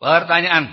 Pertanyaan.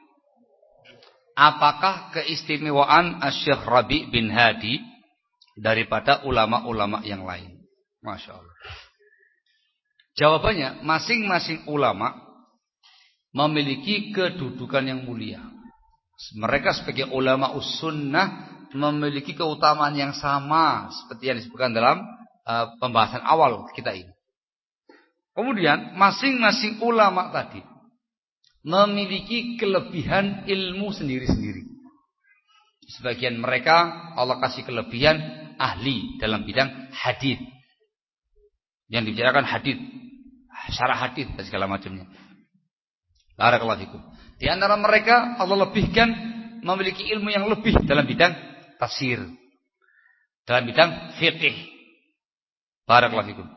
Apakah keistimewaan Asy-Syaikh Rabi' bin Hadi daripada ulama-ulama yang lain? Masya Allah. Jawabannya, masing-masing ulama memiliki kedudukan yang mulia. Mereka sebagai ulama us-sunnah memiliki keutamaan yang sama seperti yang disebutkan dalam pembahasan awal kita ini. Kemudian masing-masing ulama tadi memiliki kelebihan ilmu sendiri-sendiri. Sebagian mereka Allah kasih kelebihan ahli dalam bidang hadis. Yang dibicarakan hadis, syarah hadis dan segala macamnya. Barakallahu fikum. Di antara mereka Allah lebihkan memiliki ilmu yang lebih dalam bidang tafsir, dalam bidang fiqh. Barakallahu fikum.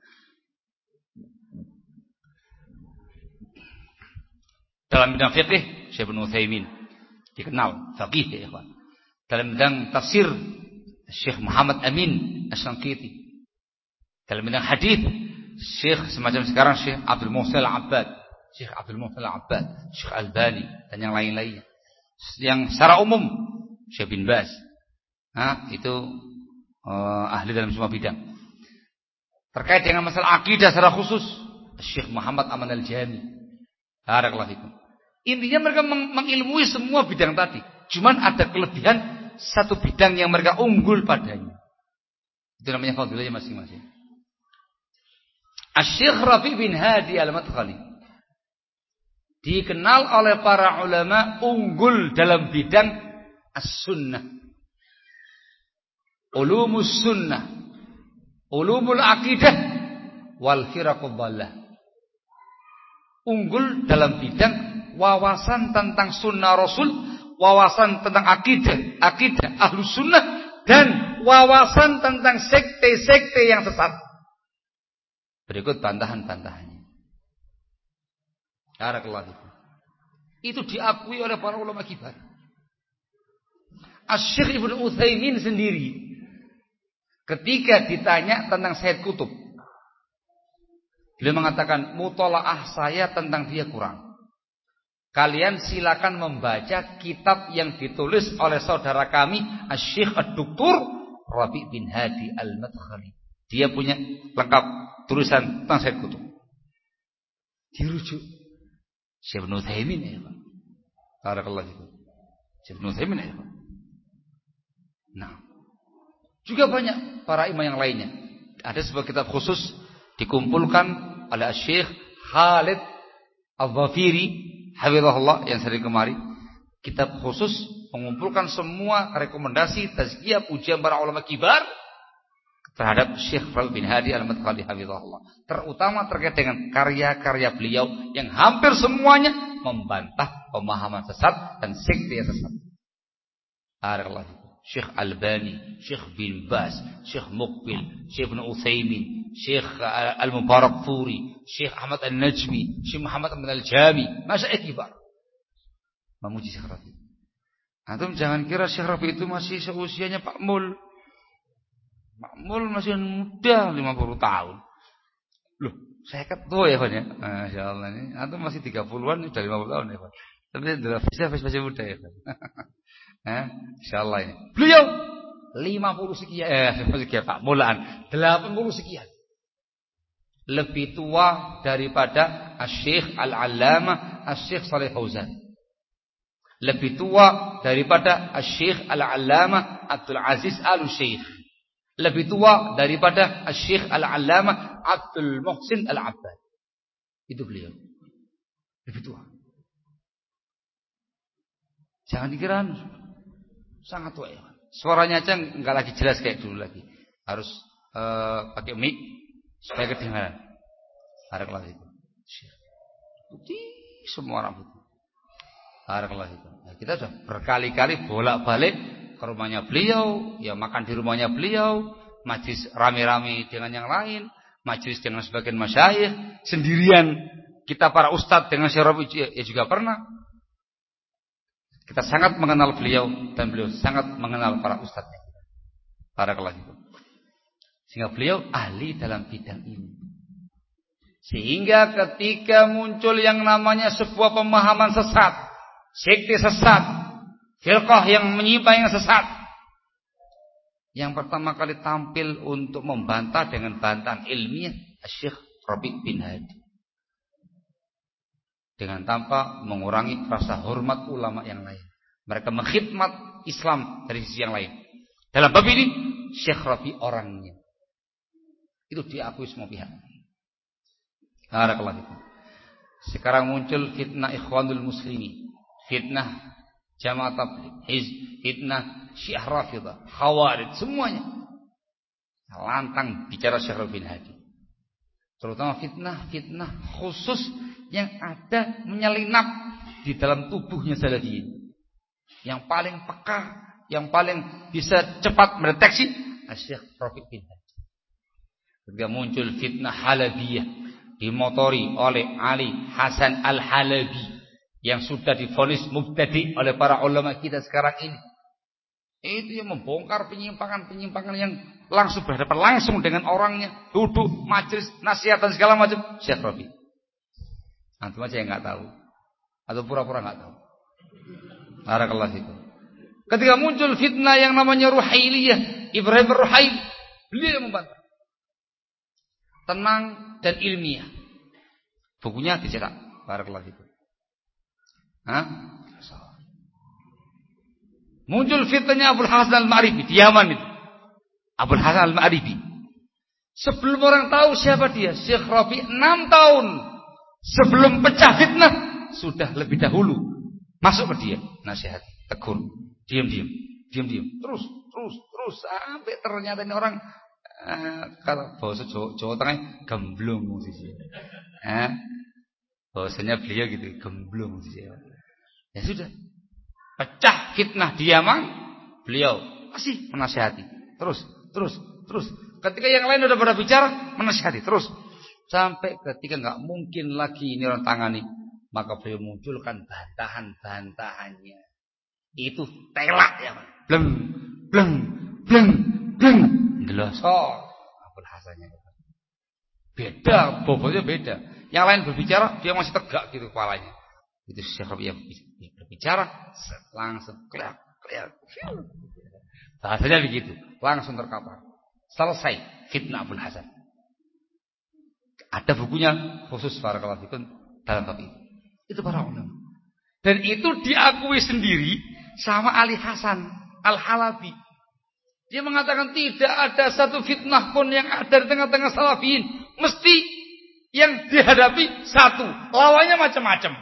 Dalam bidang fiqh Syekh Ibnu Utsaimin dikenal faqih ya ikhwan. Dalam bidang tafsir Syekh Muhammad Amin Asy-Syanqiti. Dalam bidang hadis Syekh semacam sekarang Syekh Abdul Muhsin Al-Abbad, Syekh Abdul Muhsin Al-Abbad, Syekh Albani dan yang lain-lainnya. Yang secara umum Syekh bin Baz. Itu ahli dalam semua bidang. Terkait dengan masalah akidah secara khusus Syekh Muhammad Aman Al-Jami. Barakallahu fikum. Intinya mereka mengilmui semua bidang tadi. Cuman ada kelebihan satu bidang yang mereka unggul padanya. Itu namanya fadilahnya masing-masing. Asy-Syaikh Rabi' bin Hadi Al-Madkhali dikenal oleh para ulama unggul dalam bidang as-sunnah, ulumus sunnah, ulumul aqidah, wal firaqud dhallah. Unggul dalam bidang wawasan tentang sunnah Rasul, wawasan tentang akidah ahlus sunnah, dan wawasan tentang sekte-sekte yang sesat. Berikut bantahan-bantahannya. Barakallahu fikum. Itu diakui oleh para ulama kibar. Asy-Syaikh Ibnu Utsaimin sendiri ketika ditanya tentang Sayyid Qutb, beliau mengatakan, mutalaah saya tentang dia kurang. Kalian silakan membaca kitab yang ditulis oleh saudara kami Asy-Syaikh Ad-Doktor Rabi' bin Hadi Al-Madkhali. Dia punya lengkap tulisan tentang Sayyid Qutb. Dirujuk Syekh Ibnu Utsaimin ya, Pak. Barakallahu fikum. Syekh Ibnu Utsaimin ya, Pak. Nah, juga banyak para imam yang lainnya. Ada sebuah kitab khusus dikumpulkan oleh Syekh Khalid Al-Dhafiri hafizahullah yang sering kemari. Kitab khusus mengumpulkan semua rekomendasi, tazkiyah, pujian para ulama kibar terhadap Syekh Rabi' bin Hadi Al-Madkhali hafizahullah. Terutama terkait dengan karya-karya beliau yang hampir semuanya membantah pemahaman sesat dan sekte yang sesat. Barakallahu. Syekh Albani, Syekh bin Baz, Syekh Muqbil, Syekh Ibnu Utsaimin, Syekh Al-Mubarakfuri, Syekh Ahmad Al-Najmi, Syekh Muhammad Amin Al-Jami, masyayikh kibar memuji Syekh Rabi'. Antum jangan kira Syekh Rabi' itu masih seusianya Pak Mul. Pak Mul masih muda 50 tahun. Loh, saya ketua ya Pak ya. Masyaallah ini. Antum masih 30-an sudah 50 tahun ya Pak. Tapi masih muda ya Pak. Insyaallah ini. Beliau 50 sekian Pak Mulaan 80 sekian. Lebih tua daripada Asy-Syaikh Al-Allamah Asy-Syaikh Shalih Fauzan. Lebih tua daripada Asy-Syaikh Al-Allamah Abdul Aziz Al-Syaikh. Lebih tua daripada Asy-Syaikh Al-Allamah Abdul Muhsin Al-Abbad. Itu beliau. Lebih tua. Jangan dikira sangat tua ya. Suaranya aja enggak lagi jelas kayak dulu lagi. Harus pakai mic supaya kedengaran. Barakallahu fikum. Putih semua rambut. Barakallahu fikum. Nah, kita sudah berkali-kali bolak-balik ke rumahnya beliau, ya makan di rumahnya beliau, majlis rame-rame dengan yang lain, majlis dengan sebagian masyayikh, sendirian kita para ustadz dengan Syekh Rabi' ya juga pernah. Kita sangat mengenal beliau dan beliau sangat mengenal para ustadznya. Barakallahu fikum. Sehingga beliau ahli dalam bidang ini. Sehingga ketika muncul yang namanya sebuah pemahaman sesat, sekte sesat, firqah yang menyimpang yang sesat, yang pertama kali tampil untuk membantah dengan bantahan ilmiah Syekh Rabi' bin Hadi, dengan tanpa mengurangi rasa hormat ulama yang lain. Mereka mengkhidmat Islam dari sisi yang lain. Dalam bab ini Syekh Rabi' orangnya itu diakui semua pihak. Barakallahu fikum. Sekarang muncul fitnah Ikhwanul Muslimin, fitnah Jamaah Tabligh, fitnah Syiah Rafidah, Khawarij, semuanya lantang bicara Syekh Rabi' bin Hadi. Terutama fitnah khusus yang ada menyelinap di dalam tubuhnya Salafiyin. Yang paling peka, yang paling bisa cepat mendeteksi Syekh Rabi' bin Hadi. Ketika muncul fitnah Halabiyah dimotori oleh Ali Hasan Al-Halabi yang sudah divonis mubtadi oleh para ulama kita sekarang ini. Itu yang membongkar penyimpangan-penyimpangan yang langsung berhadapan langsung dengan orangnya, duduk majelis nasihat dan segala macam. Syekh Rabi'. Antum aja yang enggak tahu atau pura-pura enggak tahu. Barakallahu fikum. Ketika muncul fitnah yang namanya Ruhailiyah, Ibrahim Ruhaili, beliau yang membantah. Tenang dan ilmiah. Bukunya dicetak. Barakallahu fikum. Muncul fitnahnya Abul Hasan Al-Ma'ribi di Yaman itu. Abul Hasan Al-Ma'ribi. Sebelum orang tahu siapa dia, Syekh Rabi' 6 tahun sebelum pecah fitnah sudah lebih dahulu masuk ke dia, nasihat, tegur, diam. Terus sampai ternyata ini orang kalau bahasa Jawa Tengah gemblung sih. Bahasanya beliau gitu, gemblung sih. Ya sudah. Pecah fitnah di Yaman, beliau masih menasihati. Terus. Ketika yang lain sudah pada bicara, menasihati terus. Sampai ketika enggak mungkin lagi ini orang tangani, maka beliau munculkan bantahan-bantahannya. Itu telak ya, bleng. Gelosor. Abul Hasannya. Beda, bobotnya beda. Yang lain berbicara, dia masih tegak gitu kepalanya. Itu Syekh Rabi' yang berbicara langsung kliak. Bahasanya begitu, langsung terkapar. Selesai fitnah Abul Hasan. Ada bukunya khusus barakallahu fikum dalam bab itu. Itu para ulama. Dan itu diakui sendiri sama Ali Hasan Al-Halabi. Dia mengatakan tidak ada satu fitnah pun yang ada di tengah-tengah salafiyin. Mesti yang dihadapi satu, lawannya macam-macam.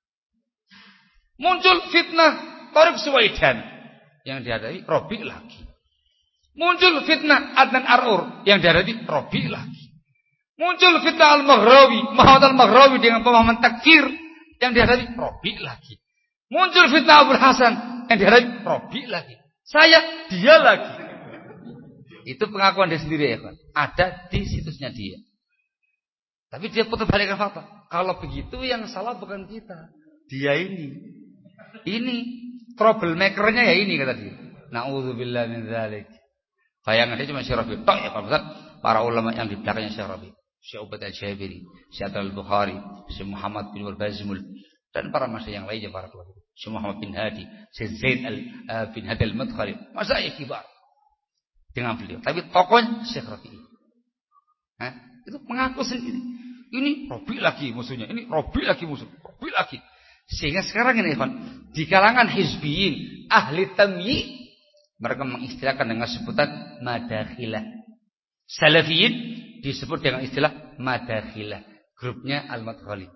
Muncul fitnah Tariq Suwaidan, yang dihadapi Rabi' lagi. Muncul fitnah Adnan Ar'ur, yang dihadapi Rabi' lagi. Muncul fitnah Al-Maghrawi, Muhammad Al-Maghrawi dengan pemahaman takfir, yang dihadapi Rabi' lagi. Muncul fitnah Abul Hasan, yang dihadapi Rabi' lagi. Dia lagi. Itu pengakuan dia sendiri ya kan. Ada di situsnya dia. Tapi dia putar balikkan fakta. Kalau begitu yang salah bukan kita, dia ini. Ini troublemakernya ya ini kata dia. Na'udzubillah min dzalik. Bayangan dia cuma Syekh Rabi' tok ya Pak. Para ulama yang di belakangnya Syekh Rabi', Syekh Ubaid Al-Jabiri, Syekh Al-Bukhari, Syekh Muhammad bin Al-Bazmul dan para masyayikh yang lainnya para ulama. Syekh Muhammad bin Hadi, Syekh Zaid bin Hadi Al-Madkhali, masyayikh kibar dengan beliau. Tapi tokohnya Syekh Rabi'. Itu mengaku sendiri. Ini Rabi' lagi musuhnya, ini Rabi' lagi musuh, Rabi' lagi. Sehingga sekarang ini di kalangan hizbiyin, ahli tamyi, mereka mengistilahkan dengan sebutan madakhilah. Salafiyin disebut dengan istilah madakhilah. Grupnya Al-Madkhali.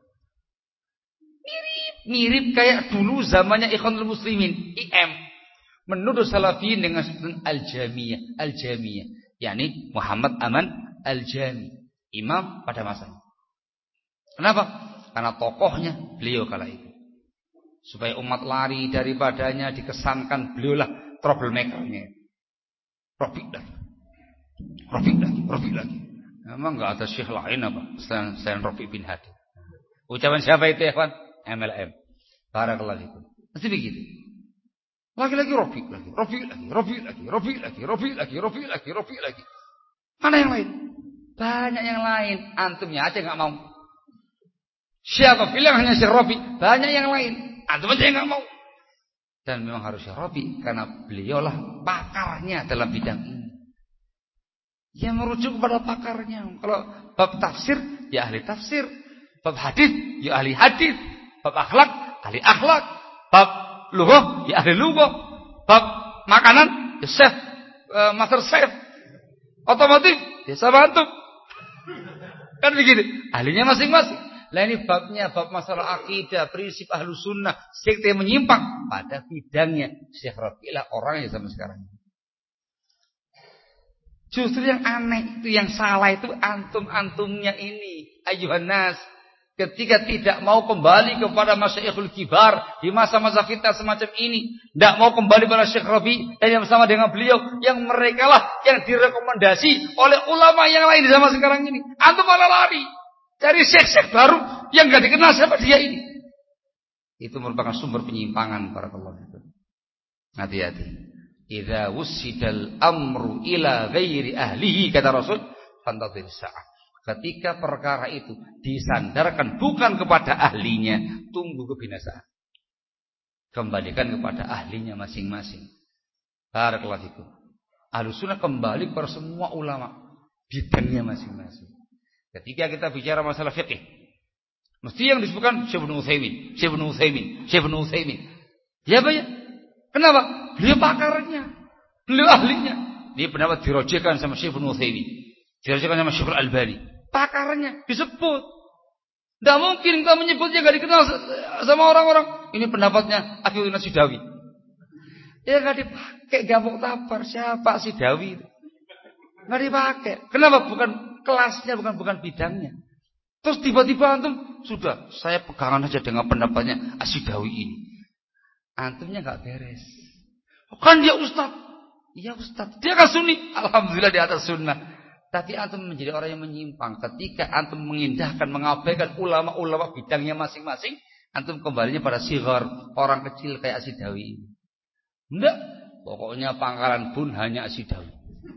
Mirip kayak dulu zamannya Ikhwanul Muslimin, IM. Menuduh salafiyin dengan sebutan Al-Jamiyah. yakni Muhammad Aman Al-Jami, imam pada masanya. Kenapa? Karena tokohnya beliau kala itu. Supaya umat lari daripadanya, dikesankan beliaulah troublemaker-nya. Rafiq lagi. Memang enggak ada syekh lain apa selain Rafiq bin Hadi. Ucapan siapa itu ya, Pak? MLM. Barakallahu fikum. Mesti begitu. Lagi-lagi Rafiq lagi. Mana yang lain? Banyak yang lain. Antumnya aja nggak mau. Siapa bilang hanya Syekh Rabi? Banyak yang lain. Antum aja yang nggak mau. Dan memang harus Syekh Rabi karena beliaulah pakarnya dalam bidang ini. Yang merujuk kepada pakarnya. Kalau bab tafsir, ya ahli tafsir. Bab hadis, ya ahli hadis. Bab akhlak, ahli akhlak. Bab lughah, ya ahli lughah. Bab makanan, ya chef, master chef. Otomotif, ya sama antum. Kan begitu. Ahlinya masing-masing. Lah ini babnya, bab masalah akidah, prinsip ahlu sunnah, sekte menyimpang pada bidangnya. Syekh Rabi lah orang yang sama sekarang. Justru yang aneh itu, yang salah itu antum-antumnya ini. Ayuhan nas. Ketika tidak mau kembali kepada masyaikhul kibar di masa-masa fitnah semacam ini, tidak mau kembali kepada Syekh Rabi dan yang bersama dengan beliau, yang mereka lah yang direkomendasi oleh ulama yang lain di zaman sekarang ini. Antum malah lari cari syekh-syekh baru yang enggak dikenal siapa dia ini. Itu merupakan sumber penyimpangan para Allah. Hati-hati. Idza wussidal amru ila ghairi ahlihi, kata Rasul, fantadhir sa'ah. Ketika perkara itu disandarkan bukan kepada ahlinya, tunggu kebinasaan. Kembalikan kepada ahlinya masing-masing. Barakallahu fikum. Ahlussunnah kembali kepada semua ulama bidangnya masing-masing. Ketika kita bicara masalah fiqih, mesti yang disebutkan Syekh Ibnu Utsaimin, Syekh Ibnu Utsaimin, Syekh Ibnu Utsaimin. Ya, Pak ya? Kenapa? Beliau pakarnya, beliau ahlinya. Dia pendapat dirojekan sama Syekh Ibnu Utsaimin, dirojekan sama Syekh Al-Albani. Pakarnya disebut. Tidak mungkin kita menyebutnya gak dikenal sama orang-orang. Ini pendapatnya Akhirul Sidawi. Ya gak dipakai, gabung tapar. Siapa Sidawi itu? Gak dipakai. Kenapa? Bukan kelasnya, bukan bidangnya. Terus tiba-tiba antum sudah, saya pegangan saja dengan pendapatnya As-Sidawi ini. Antumnya gak beres. Kan dia ustaz. Iya ustaz. Dia kan sunni. Alhamdulillah di atas sunnah. Tapi antum menjadi orang yang menyimpang ketika antum mengindahkan, mengabaikan ulama-ulama bidangnya masing-masing. Antum kembalinya pada sigar, orang kecil kayak As-Sidawi ini. Enggak, pokoknya pangkalan pun hanya As-Sidawi.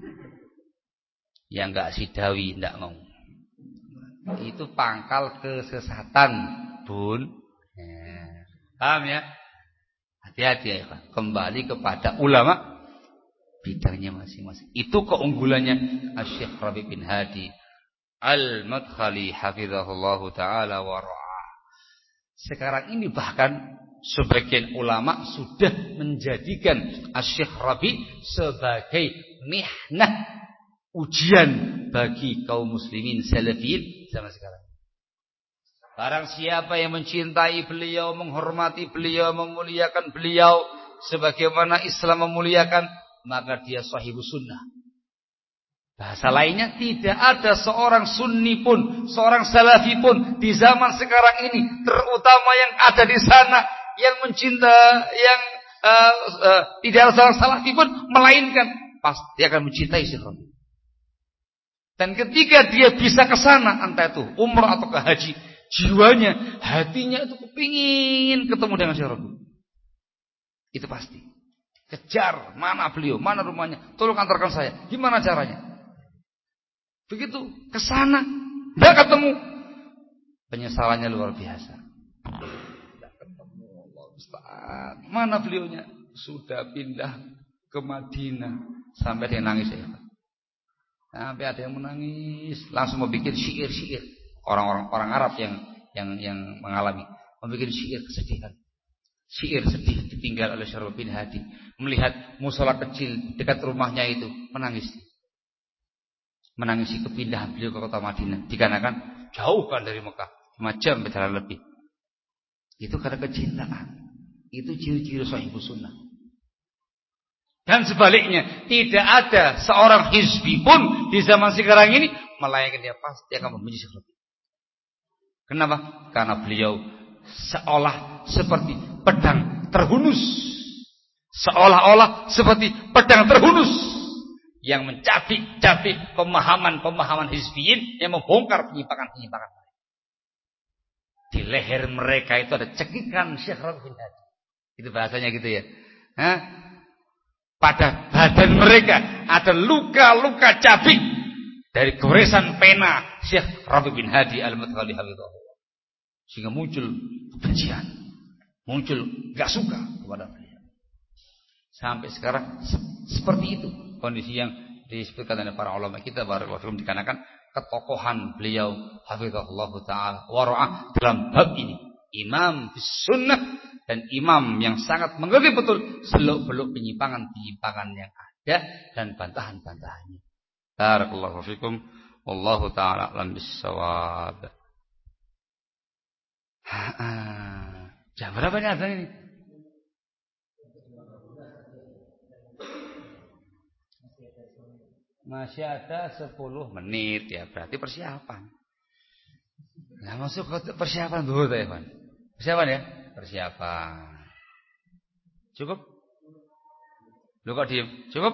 Yang enggak As-Sidawi enggak mau. Itu pangkal kesesatan, Bun. Paham ya? Hati-hati ya, Pak. Kembali kepada ulama bidangnya masing-masing. Itu keunggulannya Syekh Rabi bin Hadi Al-Madkhali hafizahullah taala wa ra'ah. Sekarang ini bahkan sebagian ulama sudah menjadikan Syekh Rabi sebagai mihnah, ujian bagi kaum muslimin salafiyin zaman sekarang. Barang siapa yang mencintai beliau, menghormati beliau, memuliakan beliau sebagaimana Islam memuliakan, maka dia sahibus sunnah. Bahasa lainnya, tidak ada seorang sunni pun, seorang salafi pun di zaman sekarang ini, terutama yang ada di sana, yang mencinta, yang tidak ada seorang salafi pun, melainkan pasti akan mencintai Syekh Rabi. Dan ketika dia bisa ke sana, entah itu umrah atau ke haji, jiwanya, hatinya itu kepingin ketemu dengan Syekh Rabi. Itu pasti. Kejar, mana beliau, mana rumahnya, tolong antarkan saya, gimana caranya. Begitu, kesana, tidak ketemu, penyesalannya luar biasa. Tidak ketemu, Allah Ustaz. Mana beliaunya? Sudah pindah ke Madinah. Sampai dia nangis ya. Sampai ada yang menangis, langsung mau bikin syair-syair. Orang Arab yang mengalami, mau bikin syair kesedihan. Syair sedih ditinggal oleh Syekh Rabi bin Hadi, melihat musola kecil dekat rumahnya itu, menangisi kepindahan beliau ke kota Madinah, dikarenakan jauh kan dari Mekah, 5 jam perjalanan lebih. Itu karena kecintaan. Itu ciri-ciri sahibus sunnah. Dan sebaliknya, tidak ada seorang hizbi pun di zaman sekarang ini melainkan dia pasti akan membenci Syekh Rabi. Kenapa? Karena beliau seolah seperti pedang terhunus, seolah-olah seperti pedang terhunus yang mencabik-cabik pemahaman-pemahaman hizbiyin, yang membongkar penyimpangan-penyimpangan. Di leher mereka itu ada cekikan Syekh Rabi bin Hadi. Itu bahasanya gitu ya. Pada badan mereka ada luka-luka cabik dari goresan pena Syekh Rabi' bin Hadi Al-Madkhali hafizahullah. Sehingga muncul kebencian, muncul enggak suka kepada beliau. Sampai sekarang seperti itu kondisi yang disebutkan oleh para ulama kita barakallahu dikarenakan ketokohan beliau hafizahullah taala wara'ah dalam bab ini. Imam bis sunnah dan imam yang sangat mengerti betul seluk-beluk penyimpangan-penyimpangan yang ada dan bantahan-bantahannya. Barakallahu fikum wallahu taala alam bissawab. Jam berapa nih azan ini? Masih ada 10 menit ya, berarti persiapan. Nah, masuk persiapan dulu ya, Pak. Persiapan ya? Persiapan. Cukup? Lu kok diem? Cukup?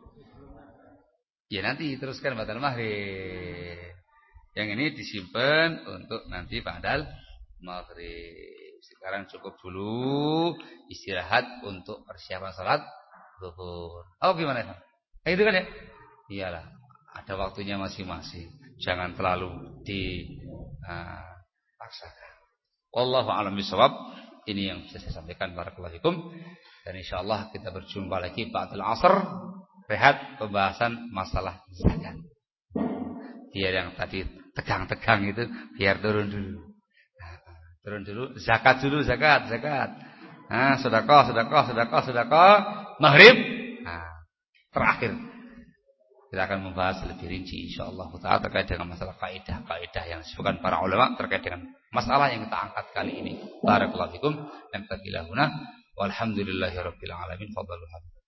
Ya nanti teruskan ba'dal maghrib. Yang ini disimpan untuk nanti ba'dal maghrib. Sekarang cukup dulu istirahat untuk persiapan salat zuhur. Oh gimana ya? Itu kan ya? Iyalah, ada waktunya masing-masing. Jangan terlalu dipaksakan. Wallahu a'lam bishawab. Ini yang bisa saya sampaikan barakallahu fikum. Dan insyaallah kita berjumpa lagi ba'dal asr. Rehat pembahasan masalah zakat. Biar yang tadi tegang-tegang itu biar turun dulu. Turun dulu, zakat dulu, zakat. Nah, sedekah. Maghrib. Nah, terakhir kita akan membahas lebih rinci insyaallah taala terkait dengan masalah kaidah yang disebutkan para ulama terkait dengan masalah yang kita angkat kali ini. Barakallahu fikum. Walhamdulillahirabbil alamin. Fadhlu